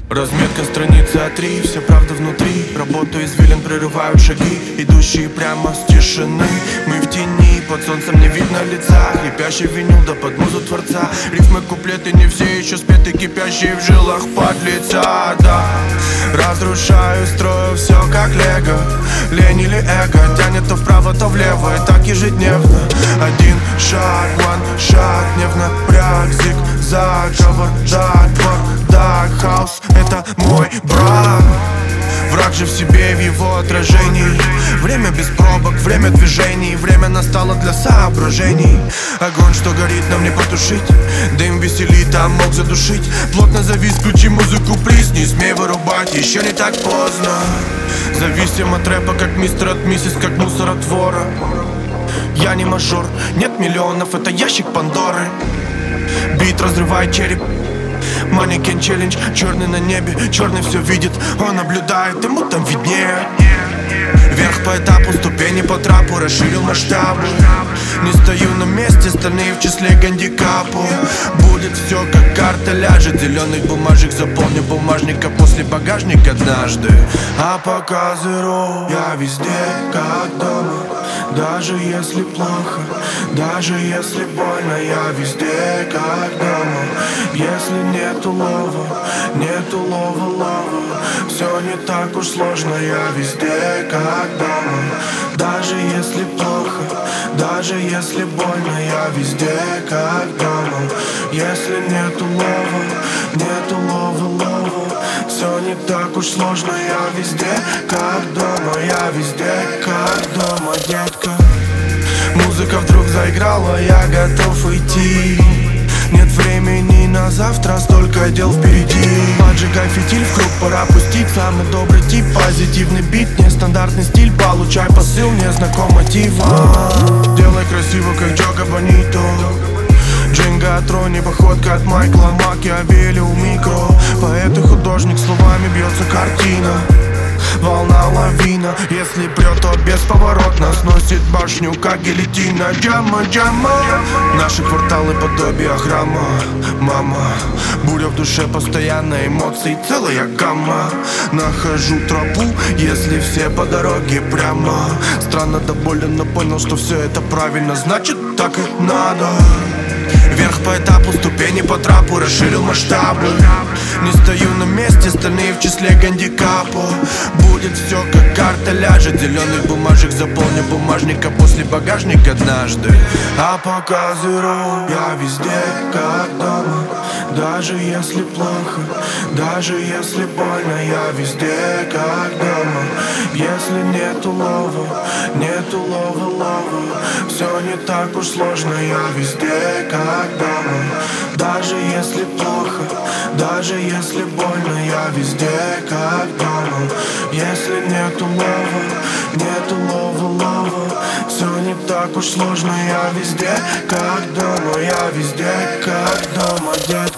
Разметка страницы А3, вся правда внутри. Работу извилин прерывают шаги, идущие прямо с тишины. Мы в тени, под солнцем не видно лица. Хрипящий винил да под музу творца. Рифмы, куплеты не все еще спеты, кипящие в жилах подлеца, да. Разрушаю, строю все как лего. Лень или эго тянет то вправо, то влево, и так ежедневно. Один шаг, one shot, не в напряг, зигзаг, кавардак, бардак, хаос — это мой брат. Враг же в себе, в его отражении. Время без пробок, время движений. Время настало для соображений. Огонь, что горит, нам не потушить. Дым веселит, а мог задушить. Плотно завис, включи музыку, приз. Не смей вырубать, еще не так поздно. Зависим от рэпа, как мистер от миссис, как мусор от вора. Я не мажор, нет миллионов, это ящик Пандоры. Бит разрывает череп. Манекен челлендж, черный на небе, черный все видит, он наблюдает, ему там виднее. Вверх по этапу, ступени по трапу, расширил масштабы. Не стою на месте, остальные в числе гандикапу. Будет все как карта ляжет, зеленых бумажек заполню бумажник, а после багажник однажды. А пока зеро, я везде как дома. Даже если плохо, даже если больно, я везде как дома. Если нету лова, все не так уж сложно, я везде как дома. Даже если плохо, даже если больно, я везде как дома. Если нету лова, все не так уж сложно, я везде как дома. Я везде как дома, детка. Музыка вдруг заиграла, я готов уйти. Нет времени на завтра, столько дел впереди. Поджигай фитиль, в круг пора пустить. Самый добрый тип, позитивный бит, нестандартный стиль. Получай посыл, незнаком мотива. Делай красиво, как Джога Бонито. Джинга от Рони, походка от Майкла Макиавелли у микро. Поэт и художник, словами бьется картина. Волна лавина, если прет, то бесповоротно сносит башню, как гильотина. Джама, джама. Наши кварталы подобие храма. Мама, буря в душе, постоянно эмоций, целая гамма. Нахожу тропу, если все по дороге прямо. Странно да больно, но понял, что все это правильно, значит так и надо. Вверх по этапу, ступени по трапу, расширил масштабы. Не стою на месте, остальные в числе гандикапу. Будет все как карта ляжет, зеленых бумажек заполню бумажник, а после багажник однажды. А пока зеро, я везде как дома. Даже если плохо, даже если больно, я везде как дома. Если нету лова, все не так уж сложно, я везде как дома. Даже если плохо, даже если больно, я везде как дома. Если нету лова, все не так уж сложно, я везде как дома. Я везде как дома,